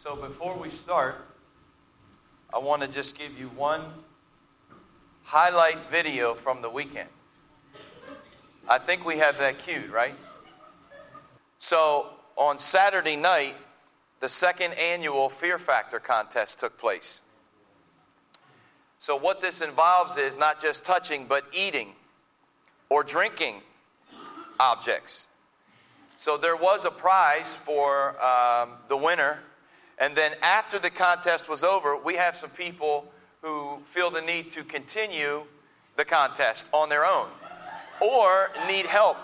So before we start, I want to just give you one highlight video from the weekend. I think we have that queued, right? So on Saturday night, the second annual Fear Factor contest took place. So what this involves is not just touching, but eating or drinking objects. So there was a prize for the winner. And then after the contest was over, we have some people who feel the need to continue the contest on their own or need help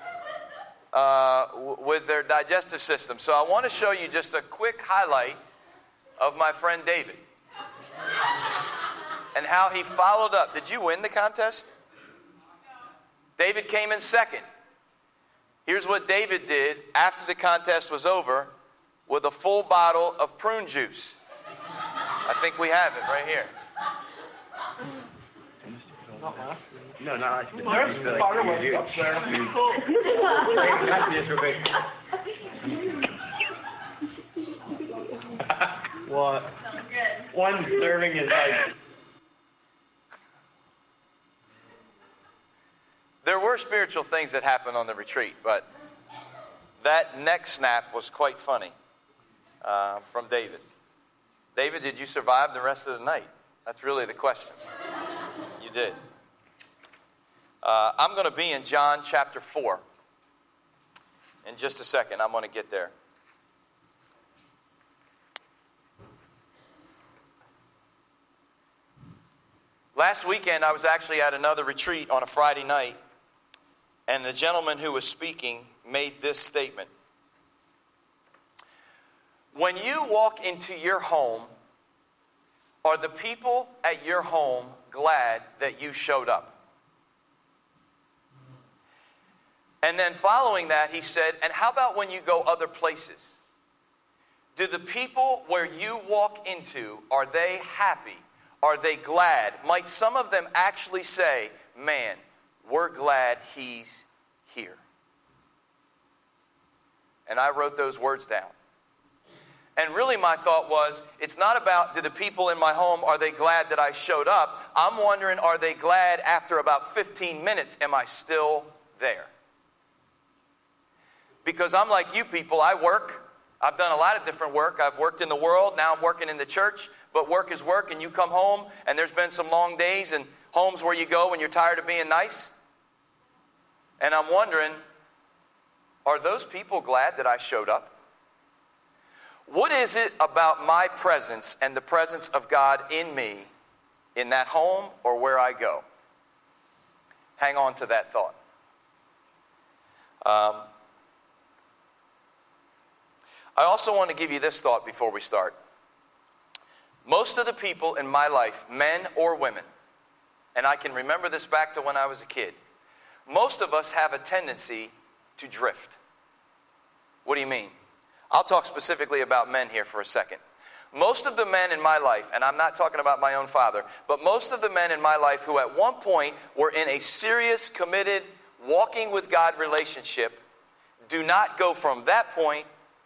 with their digestive system. So I want to show you just a quick highlight of my friend David and how he followed up. Did you win the contest? David came in second. Here's what David did after the contest was over with a full bottle of prune juice. I think we have it right here. No, not What? One serving is like... There were spiritual things that happened on the retreat, but that neck snap was quite funny from David. David, did you survive the rest of the night? That's really the question. You did. I'm going to be in John chapter 4 in just a second. I'm going to get there. Last weekend, I was actually at another retreat on a Friday night, and the gentleman who was speaking made this statement. When you walk into your home, are the people at your home glad that you showed up? And then following that, he said, and how about when you go other places? Do the people where you walk into, are they happy? Are they glad? Might some of them actually say, man, we're glad he's here? And I wrote those words down. And really my thought was, it's not about, do the people in my home, are they glad that I showed up? I'm wondering, are they glad after about 15 minutes, am I still there? Because I'm like you people, I work. I've done a lot of different work. I've worked in the world, now I'm working in the church. But work is work, and you come home, and there's been some long days and homes where you go when you're tired of being nice. And I'm wondering, are those people glad that I showed up? What is it about my presence and the presence of God in me, in that home or where I go? Hang on to that thought. I also want to give you this thought before we start. Most of the people in my life, men or women, and I can remember this back to when I was a kid, most of us have a tendency to drift. What do you mean? I'll talk specifically about men here for a second. Most of the men in my life, and I'm not talking about my own father, but most of the men in my life who at one point were in a serious, committed, walking with God relationship, do not go from that point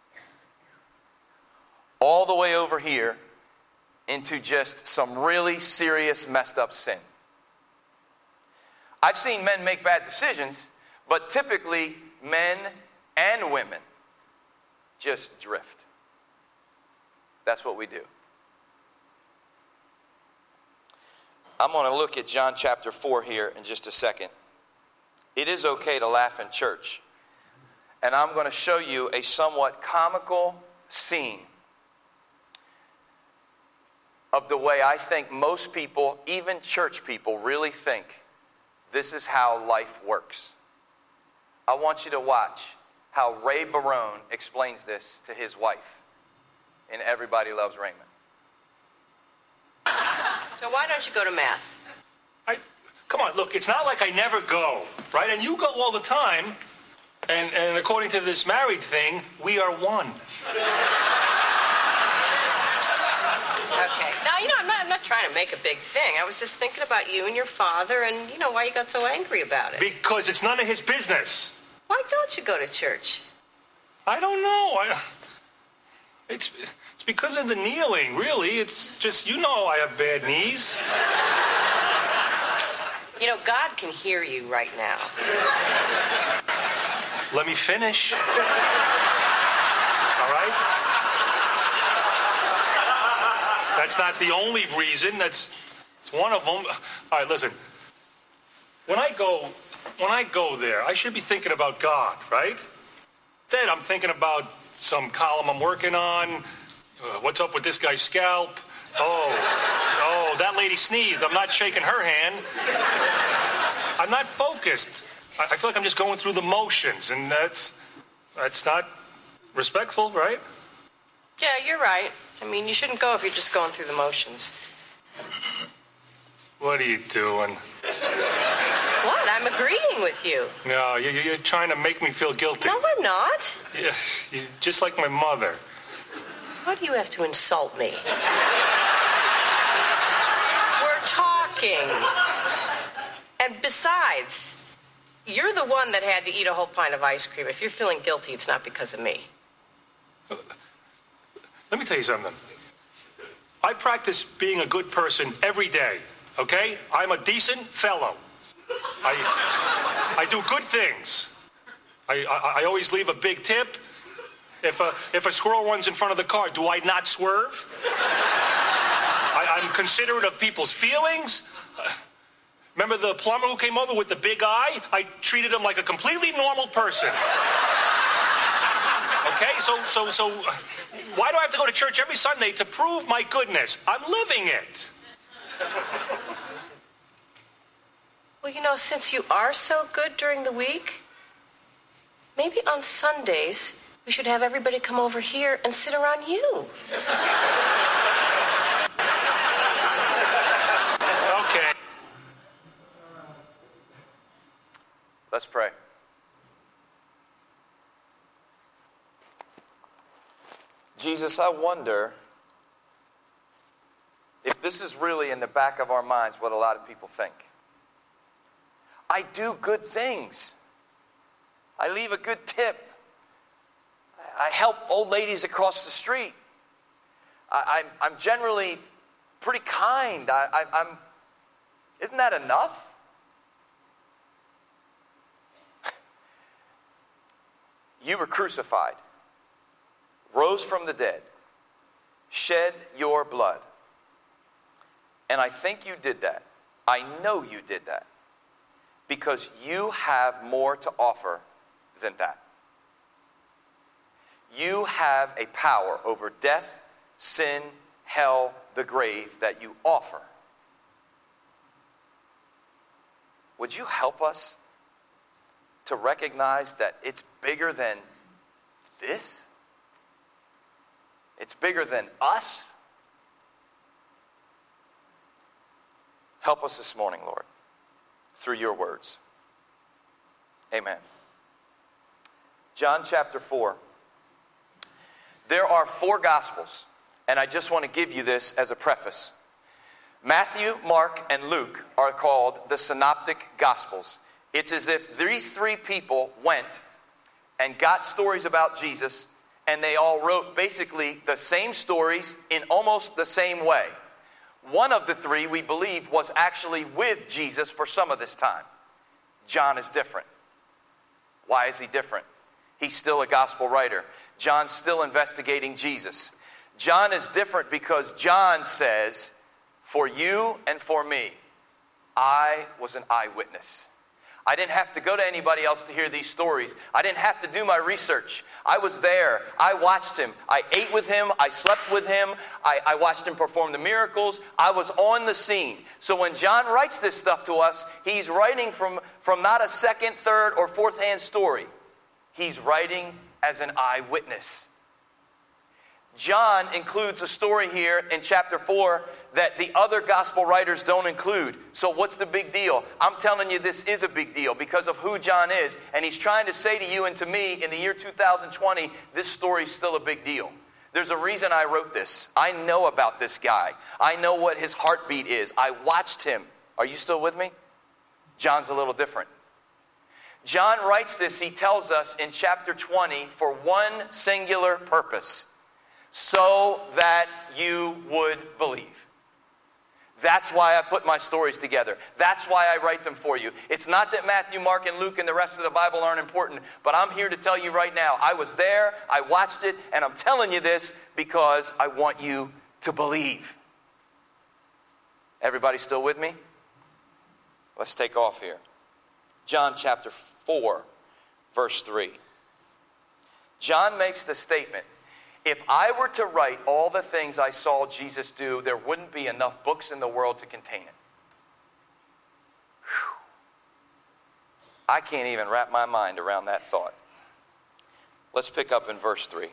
all the way over here into just some really serious, messed up sin. I've seen men make bad decisions, but typically men and women just drift. That's what we do. I'm going to look at John chapter 4 here in just a second. It is okay to laugh in church. And I'm going to show you a somewhat comical scene of the way I think most people, even church people, really think this is how life works. I want you to watch how Ray Barone explains this to his wife in Everybody Loves Raymond. So why don't you go to Mass? Come on, look, it's not like I never go, right? And you go all the time, and according to this married thing, we are one. Okay. Now, I'm not trying to make a big thing. I was just thinking about you and your father and, why you got so angry about it. Because it's none of his business. Why don't you go to church? I don't know. It's because of the kneeling, really. It's just, you know I have bad knees. You know, God can hear you right now. Let me finish. All right? That's not the only reason. It's one of them. All right, listen. When I go there, I should be thinking about God, right? Then I'm thinking about some column I'm working on. What's up with this guy's scalp? Oh, that lady sneezed. I'm not shaking her hand. I'm not focused. I feel like I'm just going through the motions, and that's not respectful, right? Yeah, you're right. I mean, you shouldn't go if you're just going through the motions. What are you doing? What? I'm agreeing with you. No, you're trying to make me feel guilty. No, I'm not. Yeah, you're just like my mother. Why do you have to insult me? We're talking. And besides, you're the one that had to eat a whole pint of ice cream. If you're feeling guilty, it's not because of me. Let me tell you something. I practice being a good person every day, okay? I'm a decent fellow. I do good things. I always leave a big tip. If a squirrel runs in front of the car, do I not swerve? I'm considerate of people's feelings. Remember the plumber who came over with the big eye? I treated him like a completely normal person. Okay, so why do I have to go to church every Sunday to prove my goodness? I'm living it. Well, you know, since you are so good during the week, maybe on Sundays we should have everybody come over here and sit around you. Okay. Let's pray. Jesus, I wonder if this is really in the back of our minds what a lot of people think. I do good things. I leave a good tip. I help old ladies across the street. I'm generally pretty kind. Isn't that enough? You were crucified, rose from the dead, shed your blood. And I think you did that. I know you did that. Because you have more to offer than that. You have a power over death, sin, hell, the grave that you offer. Would you help us to recognize that it's bigger than this? It's bigger than us? Help us this morning, Lord, through your words. Amen. John chapter 4. There are 4 Gospels, and I just want to give you this as a preface. Matthew, Mark, and Luke are called the Synoptic Gospels. It's as if these 3 people went and got stories about Jesus, and they all wrote basically the same stories in almost the same way. One of the 3, we believe, was actually with Jesus for some of this time. John is different. Why is he different? He's still a gospel writer. John's still investigating Jesus. John is different because John says, for you and for me, I was an eyewitness. I didn't have to go to anybody else to hear these stories. I didn't have to do my research. I was there. I watched him. I ate with him. I slept with him. I watched him perform the miracles. I was on the scene. So when John writes this stuff to us, he's writing from not a second, third, or fourth-hand story. He's writing as an eyewitness. John includes a story here in chapter 4 that the other gospel writers don't include. So what's the big deal? I'm telling you this is a big deal because of who John is. And he's trying to say to you and to me in the year 2020, this story is still a big deal. There's a reason I wrote this. I know about this guy. I know what his heartbeat is. I watched him. Are you still with me? John's a little different. John writes this, he tells us in chapter 20, for one singular purpose. so that you would believe. That's why I put my stories together. That's why I write them for you. It's not that Matthew, Mark, and Luke and the rest of the Bible aren't important, but I'm here to tell you right now, I was there, I watched it, and I'm telling you this because I want you to believe. Everybody still with me? Let's take off here. John chapter 4, verse 3. John makes the statement, if I were to write all the things I saw Jesus do, there wouldn't be enough books in the world to contain it. Whew. I can't even wrap my mind around that thought. Let's pick up in verse 3.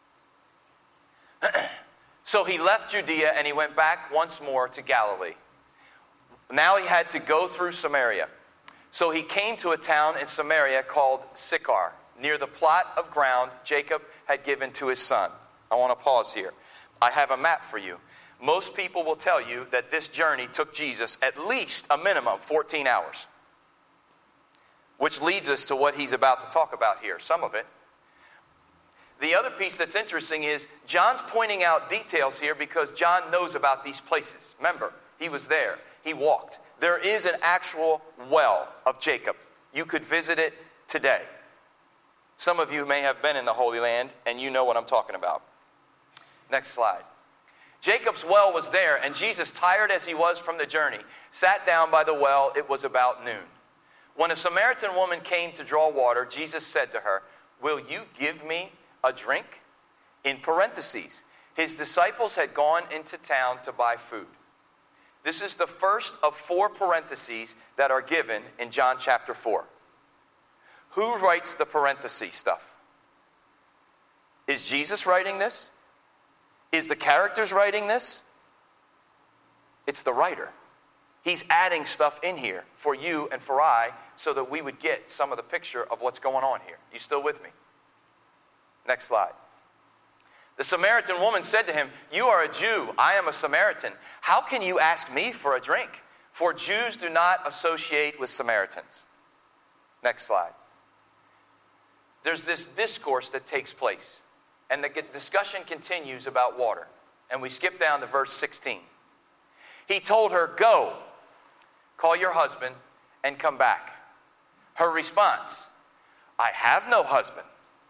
So he left Judea and he went back once more to Galilee. Now he had to go through Samaria. So he came to a town in Samaria called Sychar, near the plot of ground Jacob had given to his son. I want to pause here. I have a map for you. Most people will tell you that this journey took Jesus at least a minimum 14 hours. Which leads us to what he's about to talk about here, some of it. The other piece that's interesting is John's pointing out details here because John knows about these places. Remember, he was there. He walked. There is an actual well of Jacob. You could visit it today. Some of you may have been in the Holy Land and you know what I'm talking about. Next slide. Jacob's well was there, and Jesus, tired as he was from the journey, sat down by the well. It was about noon. When a Samaritan woman came to draw water, Jesus said to her, "Will you give me a drink?" In parentheses, his disciples had gone into town to buy food. This is the first of 4 parentheses that are given in John chapter 4. Who writes the parentheses stuff? Is Jesus writing this? Is the characters writing this? It's the writer. He's adding stuff in here for you and for I so that we would get some of the picture of what's going on here. You still with me? Next slide. The Samaritan woman said to him, "You are a Jew, I am a Samaritan. How can you ask me for a drink? For Jews do not associate with Samaritans." Next slide. There's this discourse that takes place. And the discussion continues about water. And we skip down to verse 16. He told her, "Go, call your husband and come back." Her response, "I have no husband."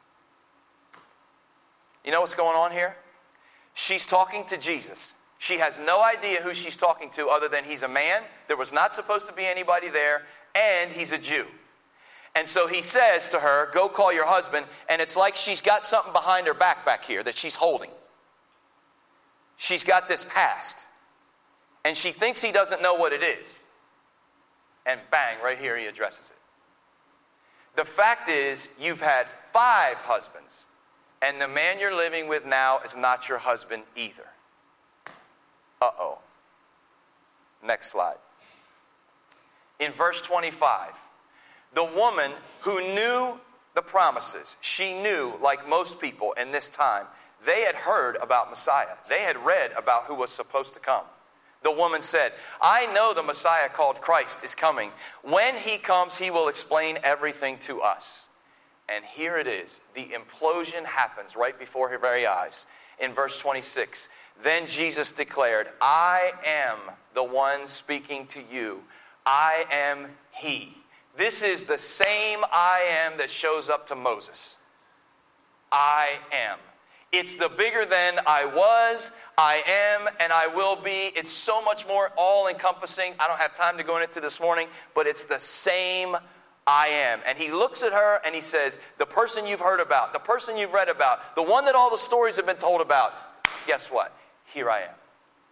You know what's going on here? She's talking to Jesus. She has no idea who she's talking to other than he's a man. There was not supposed to be anybody there. And he's a Jew. And so he says to her, "Go call your husband." And it's like she's got something behind her back here that she's holding. She's got this past. And she thinks he doesn't know what it is. And bang, right here he addresses it. The fact is, you've had 5 husbands. And the man you're living with now is not your husband either. Uh-oh. Next slide. In verse 25. The woman who knew the promises, she knew, like most people in this time, they had heard about Messiah. They had read about who was supposed to come. The woman said, "I know the Messiah called Christ is coming. When he comes, he will explain everything to us." And here it is. The implosion happens right before her very eyes. In verse 26, then Jesus declared, "I am the one speaking to you. I am he." This is the same I am that shows up to Moses. I am. It's the bigger than I was, I am, and I will be. It's so much more all-encompassing. I don't have time to go into this morning, but it's the same I am. And he looks at her and he says, the person you've heard about, the person you've read about, the one that all the stories have been told about, guess what? Here I am.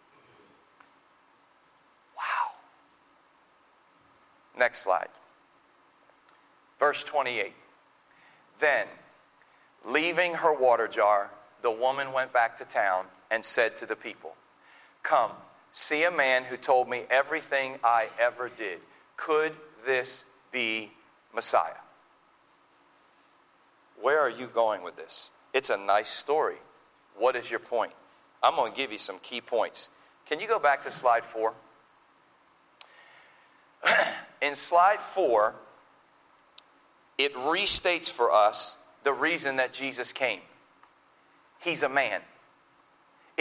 Wow. Next slide. Verse 28. Then, leaving her water jar, the woman went back to town and said to the people, "Come, see a man who told me everything I ever did. Could this be Messiah?" Where are you going with this? It's a nice story. What is your point? I'm going to give you some key points. Can you go back to slide 4? In slide 4, it restates for us the reason that Jesus came. He's a man.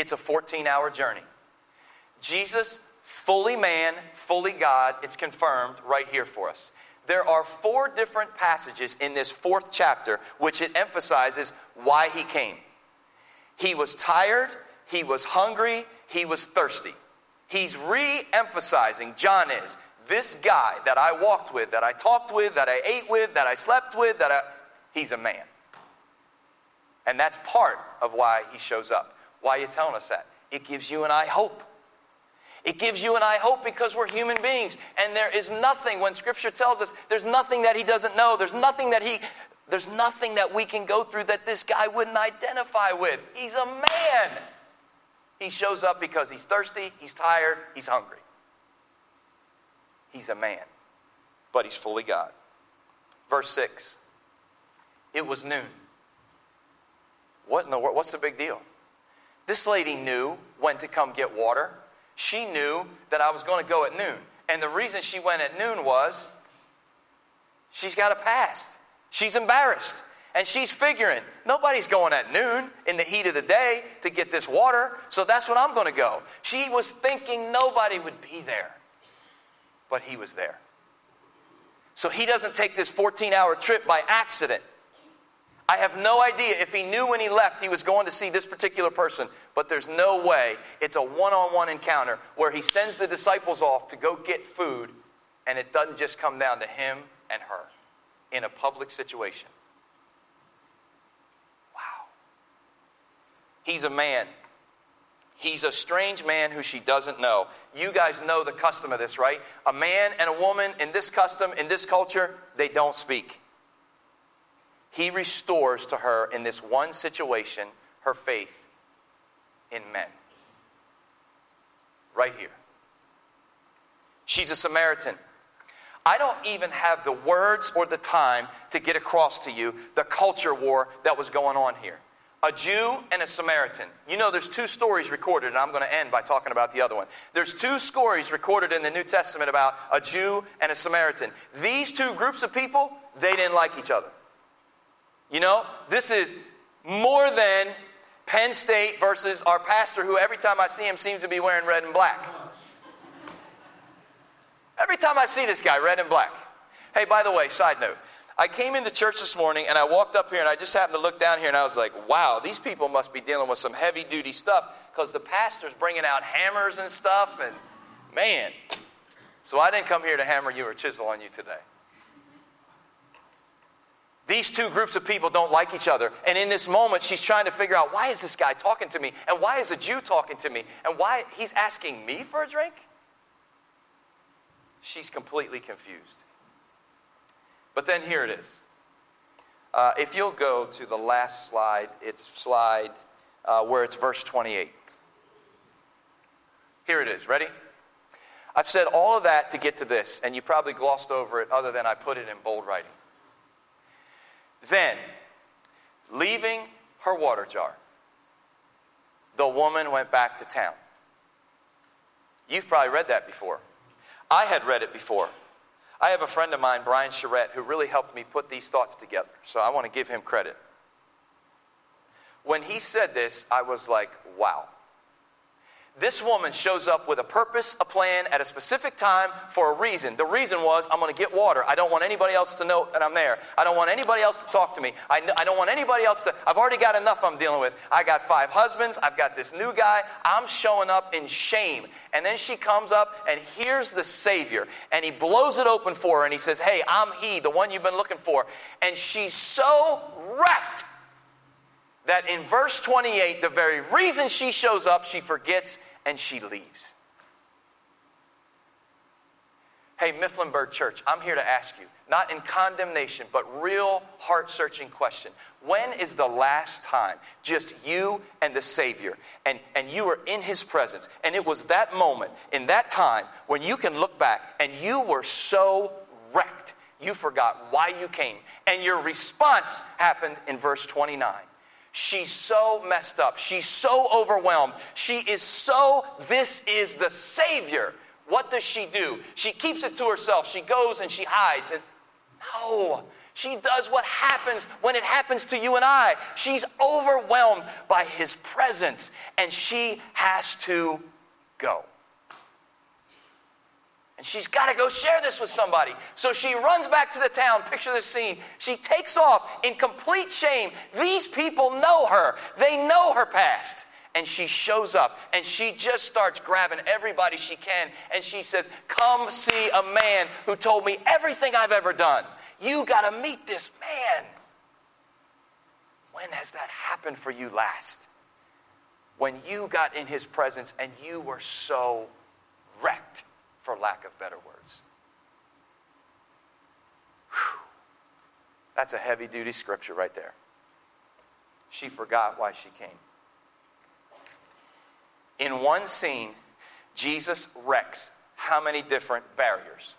It's a 14-hour journey. Jesus, fully man, fully God, it's confirmed right here for us. There are 4 different passages in this 4th chapter which it emphasizes why he came. He was tired, he was hungry, he was thirsty. He's re-emphasizing, John is, this guy that I walked with, that I talked with, that I ate with, that I slept with, he's a man. And that's part of why he shows up. Why are you telling us that? It gives you and I hope. It gives you and I hope because we're human beings. And there is nothing, when Scripture tells us, there's nothing that he doesn't know. There's nothing that we can go through that this guy wouldn't identify with. He's a man. He shows up because he's thirsty, he's tired, he's hungry. He's a man, but he's fully God. Verse 6. It was noon. What in the world? What's the big deal? This lady knew when to come get water. She knew that I was going to go at noon. And the reason she went at noon was she's got a past. She's embarrassed. And she's figuring, nobody's going at noon in the heat of the day to get this water, so that's when I'm going to go. She was thinking nobody would be there. But he was there. So he doesn't take this 14-hour trip by accident. I have no idea if he knew when he left he was going to see this particular person, but there's no way it's a one-on-one encounter where he sends the disciples off to go get food, and it doesn't just come down to him and her in a public situation. Wow. He's a man. He's a strange man who she doesn't know. You guys know the custom of this, right? A man and a woman in this custom, in this culture, they don't speak. He restores to her in this one situation her faith in men. Right here. She's a Samaritan. I don't even have the words or the time to get across to you the culture war that was going on here. A Jew and a Samaritan. You know there's 2 stories recorded, and I'm going to end by talking about the other one. There's 2 stories recorded in the New Testament about a Jew and a Samaritan. These 2 groups of people, they didn't like each other. You know, this is more than Penn State versus our pastor who every time I see him seems to be wearing red and black. Every time I see this guy, red and black. Hey, by the way, side note. I came into church this morning and I walked up here and I just happened to look down here and I was like, wow, these people must be dealing with some heavy duty stuff because the pastor's bringing out hammers and stuff and man. So I didn't come here to hammer you or chisel on you today. These 2 groups of people don't like each other. And in this moment, she's trying to figure out, why is this guy talking to me? And why is a Jew talking to me? And why he's asking me for a drink? She's completely confused. But then here it is. If you'll go to the last slide, it's slide where it's verse 28. Here it is. Ready? I've said all of that to get to this, and you probably glossed over it other than I put it in bold writing. Then, leaving her water jar, the woman went back to town. You've probably read that before. I had read it before. I have a friend of mine, Brian Charette, who really helped me put these thoughts together. So I want to give him credit. When he said this, I was like, wow. This woman shows up with a purpose, a plan, at a specific time for a reason. The reason was, I'm going to get water. I don't want anybody else to know that I'm there. I don't want anybody else to talk to me. I don't want anybody else to... I've already got enough I'm dealing with. I got 5 husbands. I've got this new guy. I'm showing up in shame. And then she comes up, and here's the Savior. And he blows it open for her, and he says, hey, I'm he, the one you've been looking for. And she's so wrecked that in verse 28, the very reason she shows up, she forgets and she leaves. Hey, Mifflinburg Church, I'm here to ask you, not in condemnation, but real heart-searching question. When is the last time just you and the Savior, and you were in His presence, and it was that moment, in that time, when you can look back and you were so wrecked, you forgot why you came, and your response happened in verse 29. She's so messed up. She's so overwhelmed. She is so, this is the Savior. What does she do? She keeps it to herself. She goes and she hides. And no, She does what happens when it happens to you and I. She's overwhelmed by his presence, and she has to go. And she's got to go share this with somebody. So she runs back to the town. Picture this scene. She takes off in complete shame. These people know her. They know her past. And she shows up, and she just starts grabbing everybody she can, and she says, come see a man who told me everything I've ever done. You got to meet this man. When has that happened for you last? When you got in his presence and you were so wrecked, for lack of better words. Whew. That's a heavy-duty scripture right there. She forgot why she came. In one scene, Jesus wrecks how many different barriers?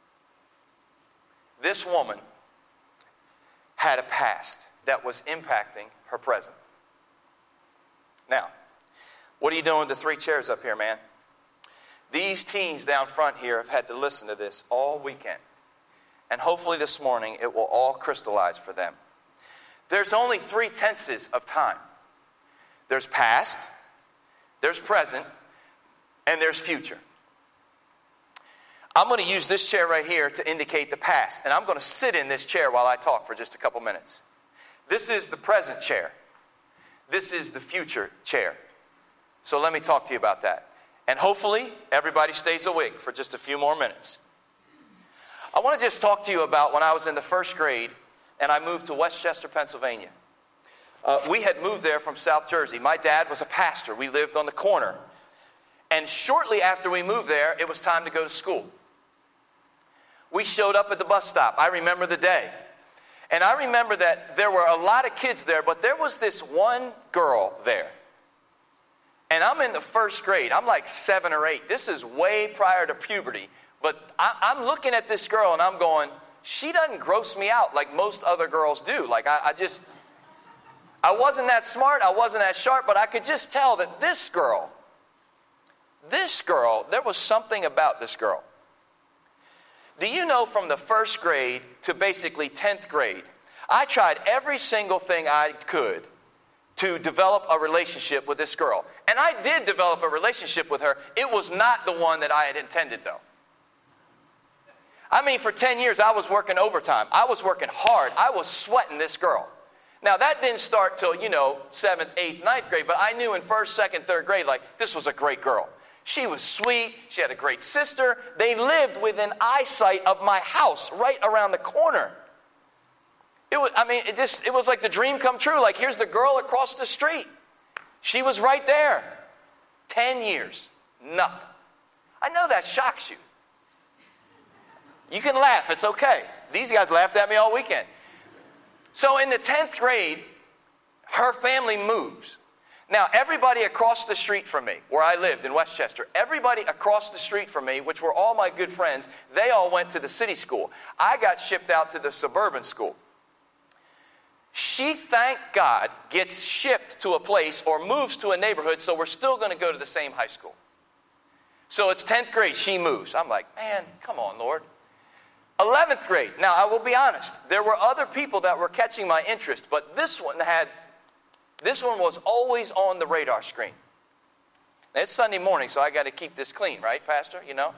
This woman had a past that was impacting her present. Now, what are you doing with the 3 chairs up here, man? These teens down front here have had to listen to this all weekend. And hopefully this morning it will all crystallize for them. There's only 3 tenses of time. There's past, there's present, and there's future. I'm going to use this chair right here to indicate the past. And I'm going to sit in this chair while I talk for just a couple minutes. This is the present chair. This is the future chair. So let me talk to you about that. And hopefully everybody stays awake for just a few more minutes. I want to just talk to you about when I was in the 1st grade and I moved to Westchester, Pennsylvania. We had moved there from South Jersey. My dad was a pastor. We lived on the corner. And shortly after we moved there, it was time to go to school. We showed up at the bus stop. I remember the day. And I remember that there were a lot of kids there, but there was this one girl there. And I'm in the 1st grade. I'm like 7 or 8. This is way prior to puberty. But I'm looking at this girl and I'm going, she doesn't gross me out like most other girls do. Like I wasn't that smart. I wasn't that sharp. But I could just tell that this girl, there was something about this girl. Do you know from the 1st grade to basically 10th grade, I tried every single thing I could to develop a relationship with this girl. And I did develop a relationship with her. It was not the one that I had intended, though. I mean, for 10 years, I was working overtime. I was working hard. I was sweating this girl. Now, that didn't start till, 7th, 8th, 9th grade, but I knew in 1st, 2nd, 3rd grade, like, this was a great girl. She was sweet. She had a great sister. They lived within eyesight of my house, right around the corner. It was like the dream come true. Like, here's the girl across the street. She was right there. 10 years. Nothing. I know that shocks you. You can laugh. It's okay. These guys laughed at me all weekend. So in the 10th grade, her family moves. Now, everybody across the street from me, where I lived in Westchester, everybody across the street from me, which were all my good friends, they all went to the city school. I got shipped out to the suburban school. She, thank God, gets shipped to a place or moves to a neighborhood, so we're still going to go to the same high school. So it's 10th grade, she moves. I'm like, man, come on, Lord. 11th grade. Now, I will be honest. There were other people that were catching my interest, but this one was always on the radar screen. Now, it's Sunday morning, so I got to keep this clean, right, Pastor? Absolutely.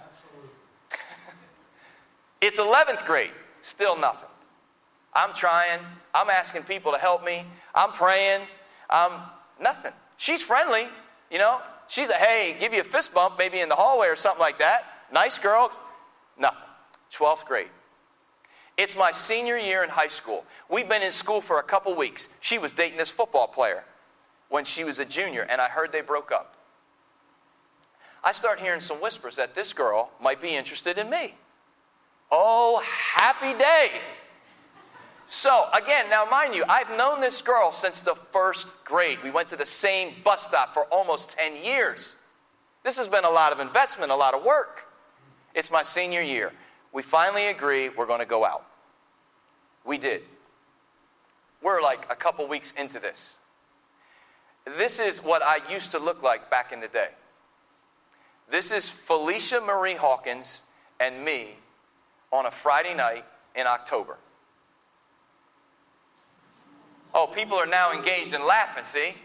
It's 11th grade. Still nothing. I'm trying. I'm asking people to help me. I'm praying. Nothing. She's friendly, She's hey, give you a fist bump maybe in the hallway or something like that. Nice girl. Nothing. 12th grade. It's my senior year in high school. We've been in school for a couple weeks. She was dating this football player when she was a junior, and I heard they broke up. I start hearing some whispers that this girl might be interested in me. Oh, happy day. So, again, now mind you, I've known this girl since the 1st grade. We went to the same bus stop for almost 10 years. This has been a lot of investment, a lot of work. It's my senior year. We finally agree we're going to go out. We did. We're like a couple weeks into this. This is what I used to look like back in the day. This is Felicia Marie Hawkins and me on a Friday night in October. Oh, people are now engaged in laughing, see?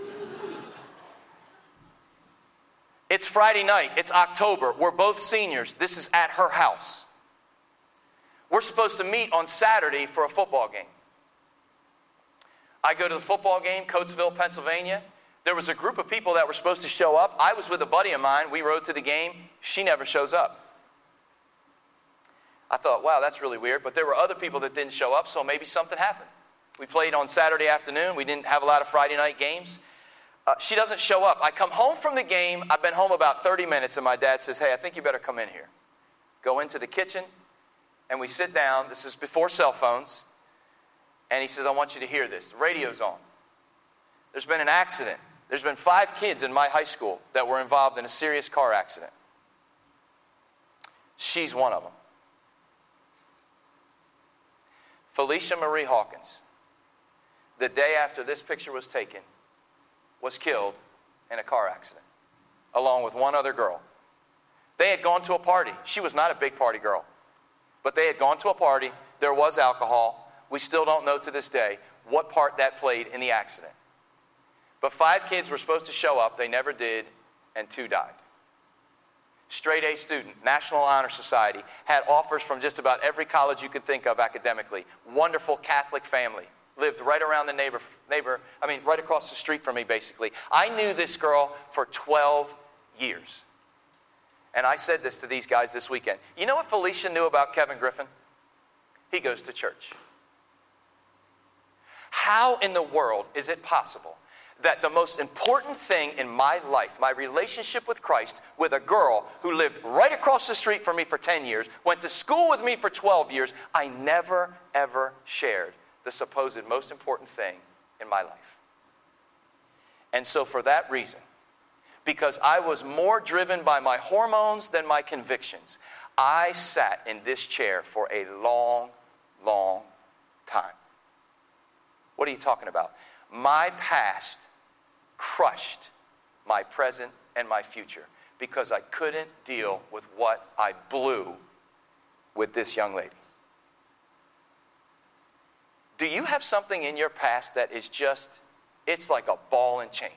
It's Friday night. It's October. We're both seniors. This is at her house. We're supposed to meet on Saturday for a football game. I go to the football game, Coatesville, Pennsylvania. There was a group of people that were supposed to show up. I was with a buddy of mine. We rode to the game. She never shows up. I thought, wow, that's really weird. But there were other people that didn't show up, so maybe something happened. We played on Saturday afternoon. We didn't have a lot of Friday night games. She doesn't show up. I come home from the game. I've been home about 30 minutes, and my dad says, hey, I think you better come in here. Go into the kitchen, and we sit down. This is before cell phones. And he says, I want you to hear this. The radio's on. There's been an accident. There's been 5 kids in my high school that were involved in a serious car accident. She's one of them. Felicia Marie Hawkins, the day after this picture was taken, was killed in a car accident, along with one other girl. They had gone to a party. She was not a big party girl, but they had gone to a party. There was alcohol. We still don't know to this day what part that played in the accident. But 5 kids were supposed to show up. They never did, and 2 died. Straight A student, National Honor Society, had offers from just about every college you could think of academically. Wonderful Catholic family. Lived right around the right across the street from me, basically. I knew this girl for 12 years. And I said this to these guys this weekend. You know what Felicia knew about Kevin Griffin? He goes to church. How in the world is it possible that the most important thing in my life, my relationship with Christ, with a girl who lived right across the street from me for 10 years, went to school with me for 12 years, I never, ever shared the supposed most important thing in my life? And so for that reason, because I was more driven by my hormones than my convictions, I sat in this chair for a long, long time. What are you talking about? My past crushed my present and my future because I couldn't deal with what I blew with this young lady. Do you have something in your past that is it's like a ball and chain?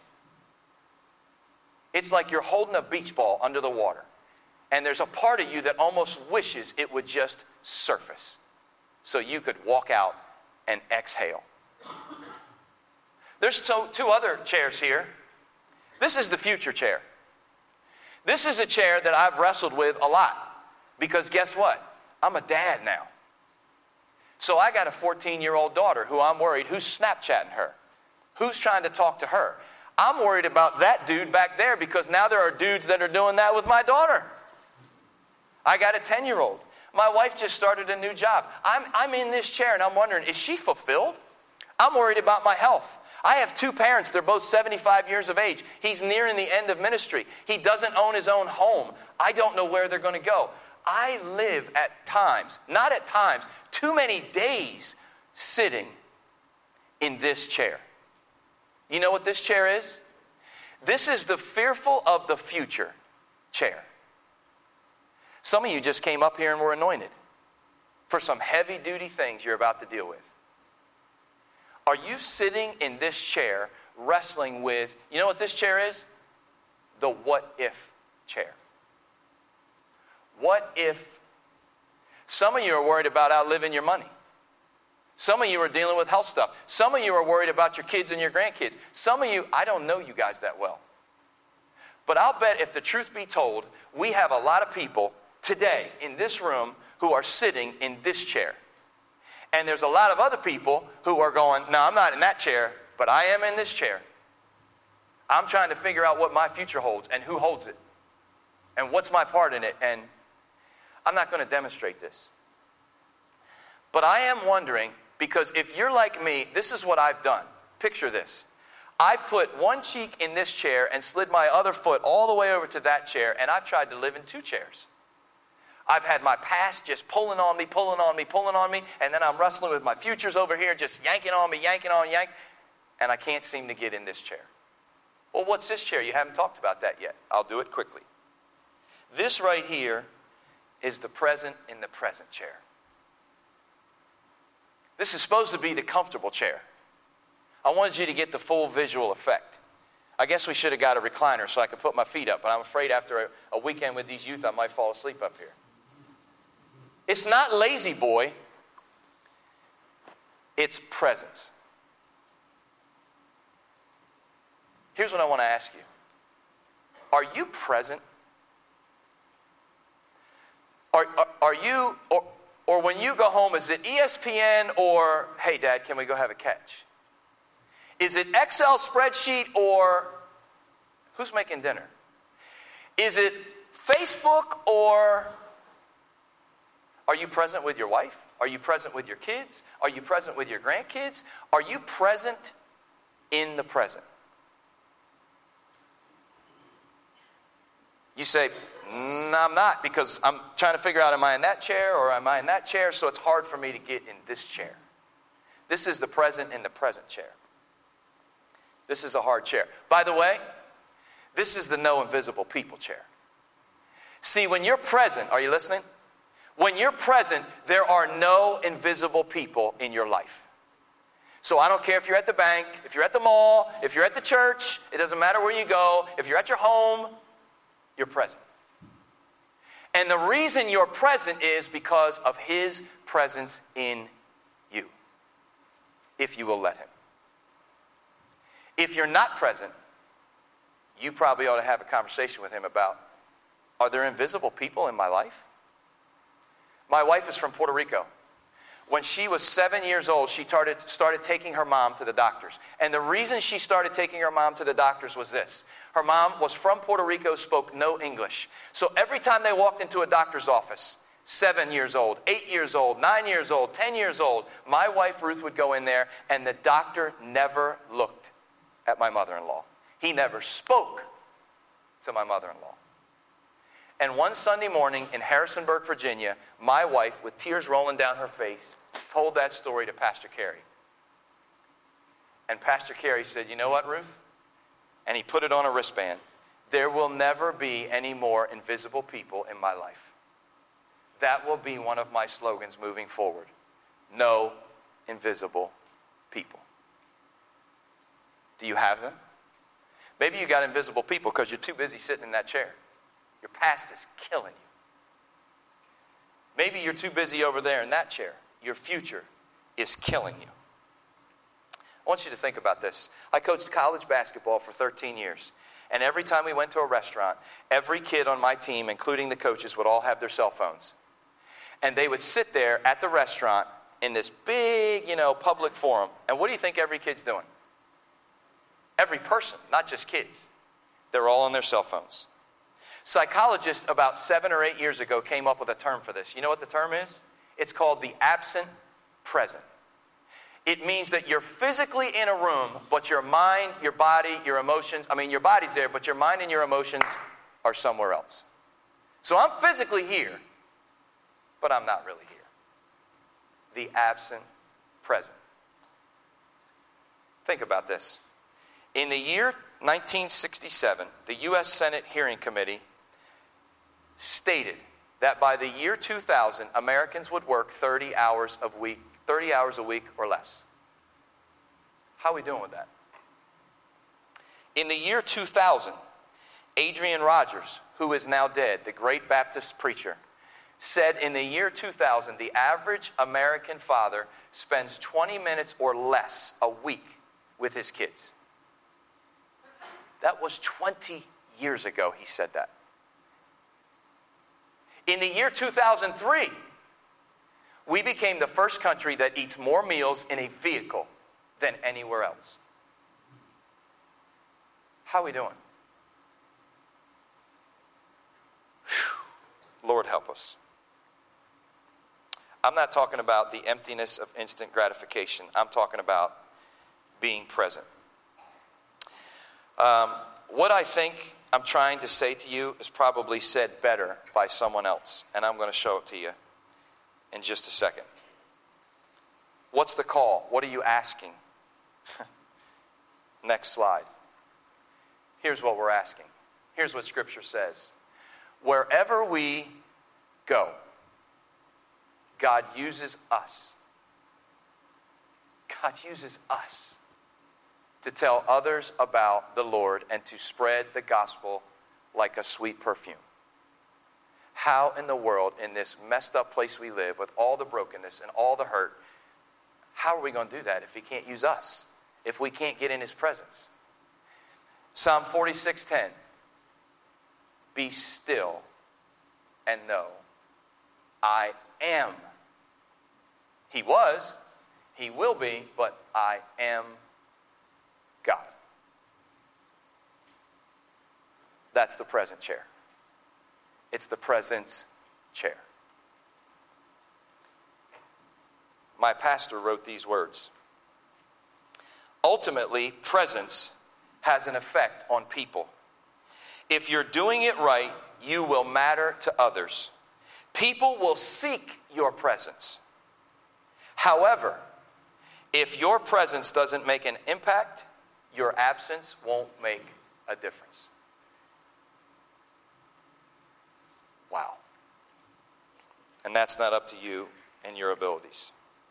It's like you're holding a beach ball under the water, and there's a part of you that almost wishes it would just surface so you could walk out and exhale. There's 2 other chairs here. This is the future chair. This is a chair that I've wrestled with a lot because guess what? I'm a dad now. So I got a 14-year-old daughter who I'm worried, who's Snapchatting her, who's trying to talk to her. I'm worried about that dude back there because now there are dudes that are doing that with my daughter. I got a 10-year-old. My wife just started a new job. I'm in this chair and I'm wondering, is she fulfilled? I'm worried about my health. I have 2 parents. They're both 75 years of age. He's nearing the end of ministry. He doesn't own his own home. I don't know where they're going to go. I live at times, not at times, too many days sitting in this chair. You know what this chair is? This is the fearful of the future chair. Some of you just came up here and were anointed for some heavy-duty things you're about to deal with. Are you sitting in this chair wrestling with, you know what this chair is? The what-if chair. What if? Some of you are worried about outliving your money. Some of you are dealing with health stuff. Some of you are worried about your kids and your grandkids. Some of you, I don't know you guys that well. But I'll bet if the truth be told, we have a lot of people today in this room who are sitting in this chair. And there's a lot of other people who are going, no, I'm not in that chair, but I am in this chair. I'm trying to figure out what my future holds and who holds it and what's my part in it. And I'm not going to demonstrate this. But I am wondering, because if you're like me, this is what I've done. Picture this. I've put one cheek in this chair and slid my other foot all the way over to that chair, and I've tried to live in 2 chairs. I've had my past just pulling on me, and then I'm wrestling with my futures over here, just yanking on me, and I can't seem to get in this chair. Well, what's this chair? You haven't talked about that yet. I'll do it quickly. This right here is the present in the present chair. This is supposed to be the comfortable chair. I wanted you to get the full visual effect. I guess we should have got a recliner so I could put my feet up, but I'm afraid after a weekend with these youth, I might fall asleep up here. It's not lazy boy. It's presence. Here's what I want to ask you. Are you present? Are you, or when you go home, is it ESPN or, hey, Dad, can we go have a catch? Is it Excel spreadsheet or who's making dinner? Is it Facebook or are you present with your wife? Are you present with your kids? Are you present with your grandkids? Are you present in the present? You say, no, I'm not, because I'm trying to figure out, am I in that chair or am I in that chair? So it's hard for me to get in this chair. This is the present in the present chair. This is a hard chair. By the way, this is the no invisible people chair. See, when you're present, are you listening? When you're present, there are no invisible people in your life. So I don't care if you're at the bank, if you're at the mall, if you're at the church, it doesn't matter where you go. If you're at your home, you're present. And the reason you're present is because of His presence in you, if you will let Him. If you're not present, you probably ought to have a conversation with Him about, are there invisible people in my life? My wife is from Puerto Rico. When she was 7 years old, she started taking her mom to the doctors. And the reason she started taking her mom to the doctors was this. Her mom was from Puerto Rico, spoke no English. So every time they walked into a doctor's office, 7 years old, 8 years old, 9 years old, 10 years old, my wife Ruth would go in there and the doctor never looked at my mother-in-law. He never spoke to my mother-in-law. And one Sunday morning in Harrisonburg, Virginia, my wife, with tears rolling down her face, told that story to Pastor Carey. And Pastor Carey said, you know what, Ruth? And he put it on a wristband. There will never be any more invisible people in my life. That will be one of my slogans moving forward. No invisible people. Do you have them? Maybe you got invisible people because you're too busy sitting in that chair. Your past is killing you. Maybe you're too busy over there in that chair. Your future is killing you. I want you to think about this. I coached college basketball for 13 years. And every time we went to a restaurant, every kid on my team, including the coaches, would all have their cell phones. And they would sit there at the restaurant in this big, public forum. And what do you think every kid's doing? Every person, not just kids. They're all on their cell phones. Psychologists about 7 or 8 years ago came up with a term for this. You know what the term is? It's called the absent present. It means that you're physically in a room, but your mind, your body, your emotions, your body's there, but your mind and your emotions are somewhere else. So I'm physically here, but I'm not really here. The absent present. Think about this. In the year 1967, the U.S. Senate Hearing Committee stated that by the year 2000, Americans would work 30 hours a week or less. How are we doing with that? In the year 2000, Adrian Rogers, who is now dead, the great Baptist preacher, said in the year 2000, the average American father spends 20 minutes or less a week with his kids. That was 20 years ago he said that. In the year 2003, we became the first country that eats more meals in a vehicle than anywhere else. How are we doing? Whew. Lord help us. I'm not talking about the emptiness of instant gratification. I'm talking about being present. What I think I'm trying to say to you is probably said better by someone else, and I'm going to show it to you in just a second. What's the call? What are you asking? Next slide. Here's what we're asking. Here's what Scripture says. Wherever we go, God uses us. God uses us to tell others about the Lord and to spread the gospel like a sweet perfume. How in the world, in this messed up place we live, with all the brokenness and all the hurt, how are we going to do that if he can't use us? If we can't get in his presence? Psalm 46:10. Be still and know I am. He was, he will be, but I am God. That's the present chair. It's the presence chair. My pastor wrote these words. Ultimately, presence has an effect on people. If you're doing it right, you will matter to others. People will seek your presence. However, if your presence doesn't make an impact, your absence won't make a difference. Wow. And that's not up to you and your abilities.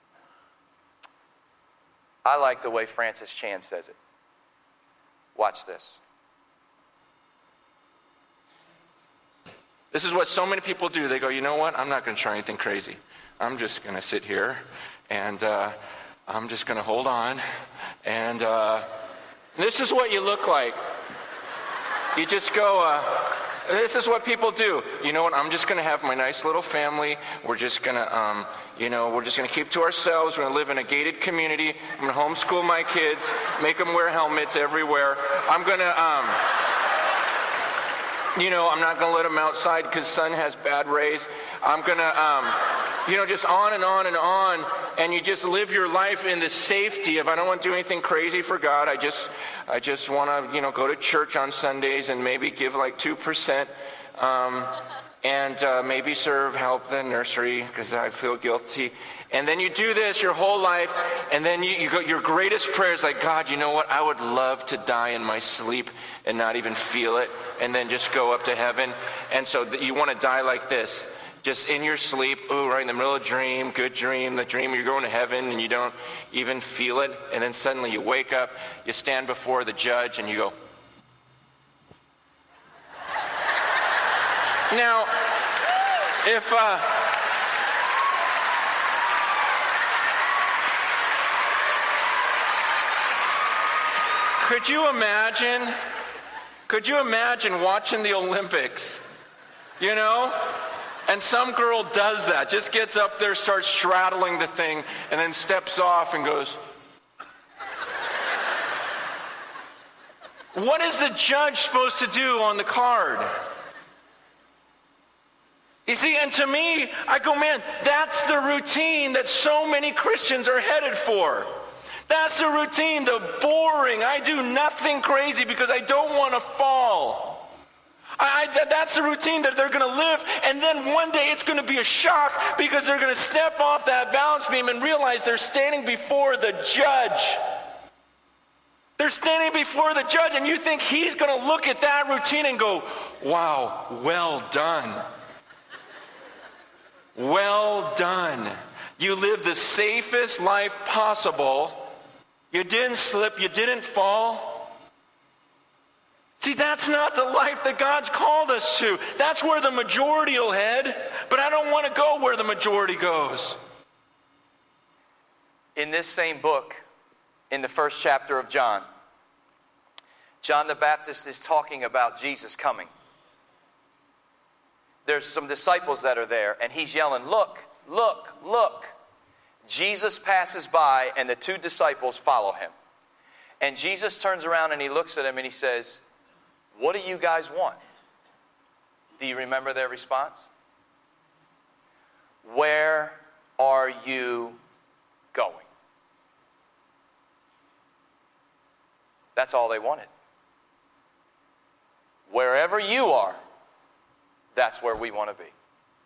I like the way Francis Chan says it. Watch this. This is what so many people do. They go, you know what? I'm not going to try anything crazy. I'm just going to sit here and I'm just going to hold on. And this is what you look like. You just go, this is what people do. You know what? I'm just going to have my nice little family. We're just going to, we're just going to keep to ourselves. We're going to live in a gated community. I'm going to homeschool my kids, make them wear helmets everywhere. I'm going to, I'm not going to let them outside because sun has bad rays. I'm going to, just on and on and on. And you just live your life in the safety of, I don't want to do anything crazy for God. I just want to, go to church on Sundays and maybe give like 2%. And maybe help the nursery because I feel guilty. And then you do this your whole life, and then you go, your greatest prayer is like, God, you know what? I would love to die in my sleep and not even feel it, and then just go up to heaven. And so you want to die like this, just in your sleep, right in the middle of a dream, good dream, the dream you're going to heaven, and you don't even feel it. And then suddenly you wake up, you stand before the judge, and you go, now, if could you imagine watching the Olympics, and some girl does that, just gets up there, starts straddling the thing, and then steps off and goes, what is the judge supposed to do on the card? You see, and to me, I go, man, that's the routine that so many Christians are headed for. That's the routine, the boring, I do nothing crazy because I don't want to fall. That's the routine that they're going to live, and then one day it's going to be a shock because they're going to step off that balance beam and realize they're standing before the judge. They're standing before the judge, and you think he's going to look at that routine and go, wow, well done. Well done. You lived the safest life possible. You didn't slip. You didn't fall. See, that's not the life that God's called us to. That's where the majority will head. But I don't want to go where the majority goes. In this same book, in the first chapter of John, John the Baptist is talking about Jesus coming. There's some disciples that are there, and he's yelling, look, look, look. Jesus passes by, and the two disciples follow him. And Jesus turns around and he looks at them and he says, what do you guys want? Do you remember their response? Where are you going? That's all they wanted. Wherever you are, that's where we want to be.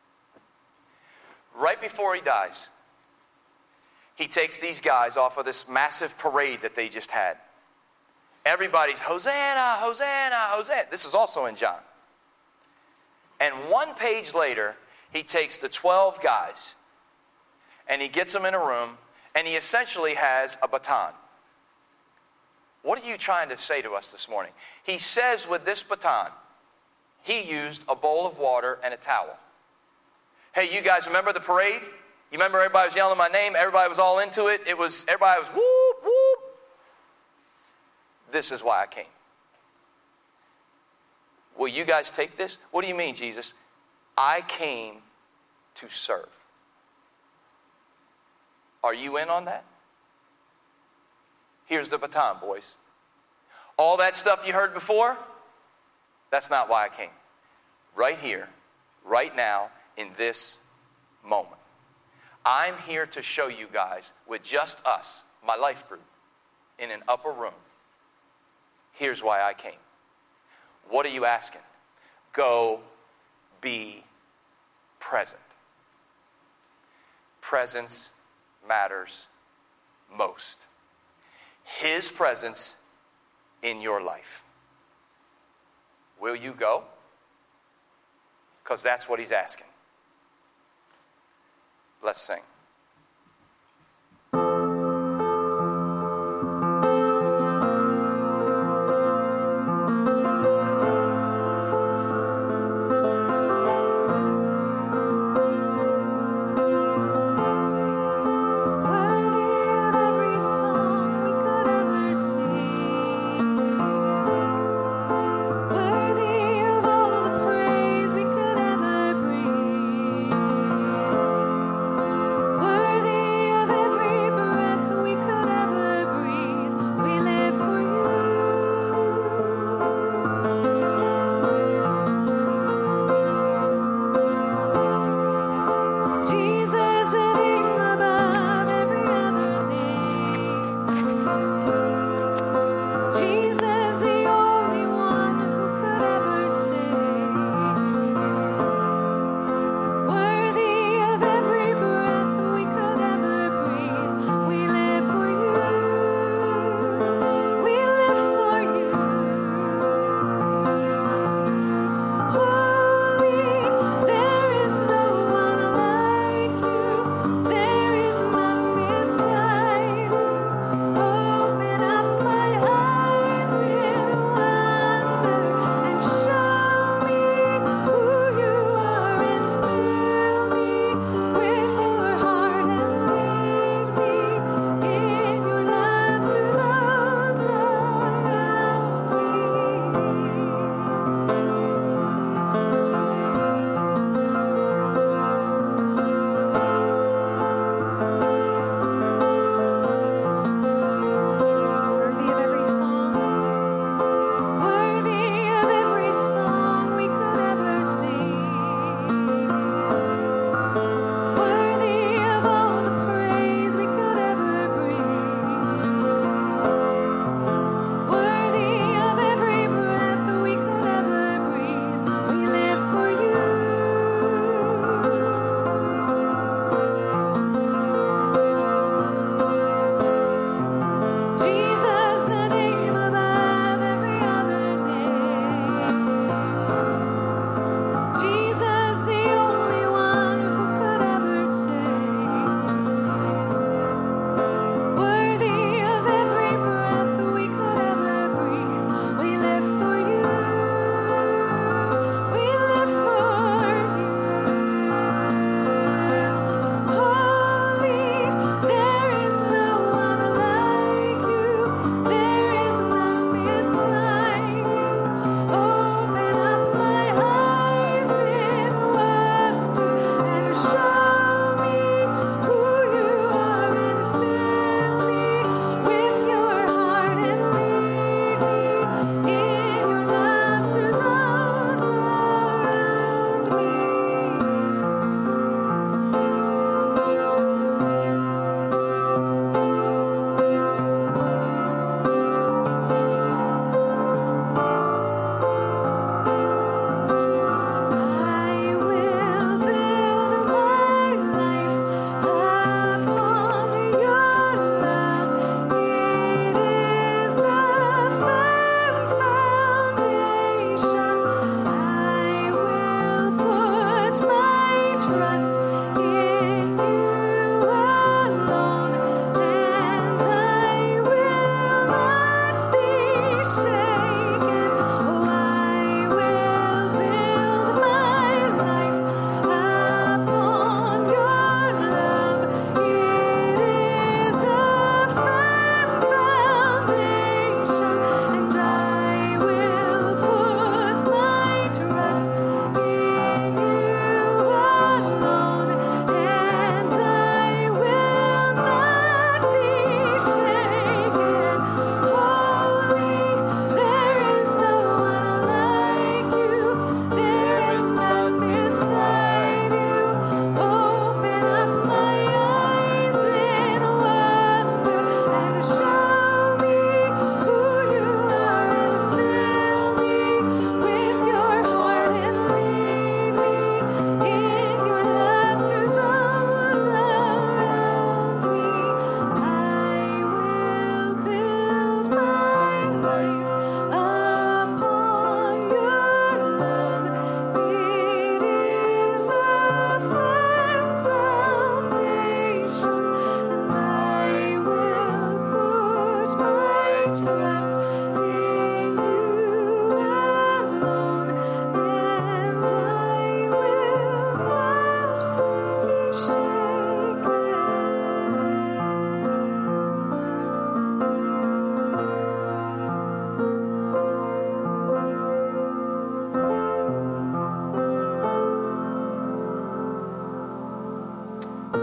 Right before he dies, he takes these guys off of this massive parade that they just had. Everybody's Hosanna, Hosanna, Hosanna. This is also in John. And one page later, he takes the 12 guys and he gets them in a room and he essentially has a baton. What are you trying to say to us this morning? He says with this baton, he used a bowl of water and a towel. Hey, you guys remember the parade? You remember everybody was yelling my name? Everybody was all into it. Everybody was whoop, whoop. This is why I came. Will you guys take this? What do you mean, Jesus? I came to serve. Are you in on that? Here's the baton, boys. All that stuff you heard before, that's not why I came. Right here, right now, in this moment. I'm here to show you guys, with just us, my life group, in an upper room. Here's why I came. What are you asking? Go be present. Presence matters most. His presence in your life. Will you go? Because that's what he's asking. Let's sing.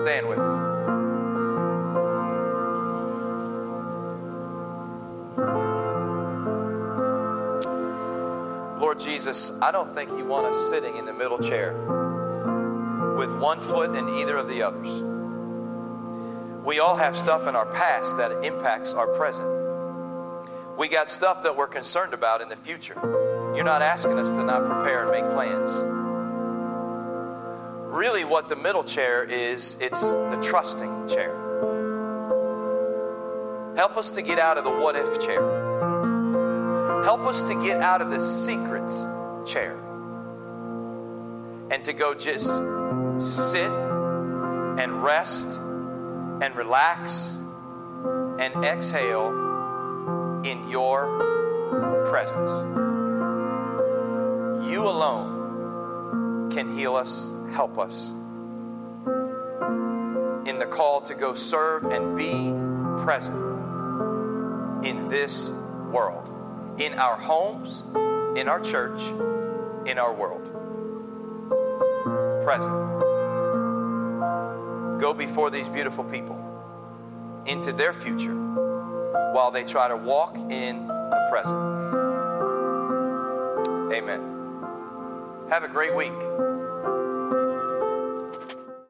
Stand with me. Lord Jesus, I don't think you want us sitting in the middle chair with one foot in either of the others. We all have stuff in our past that impacts our present. We got stuff that we're concerned about in the future. You're not asking us to not prepare and make plans. Really what the middle chair is, it's the trusting chair. Help us to get out of the what if chair. Help us to get out of the secrets chair. And to go just sit and rest and relax and exhale in your presence. You alone can heal us, help us in the call to go serve and be present in this world, in our homes, in our church, in our world. Present. Go before these beautiful people into their future while they try to walk in the present. Amen. Have a great week.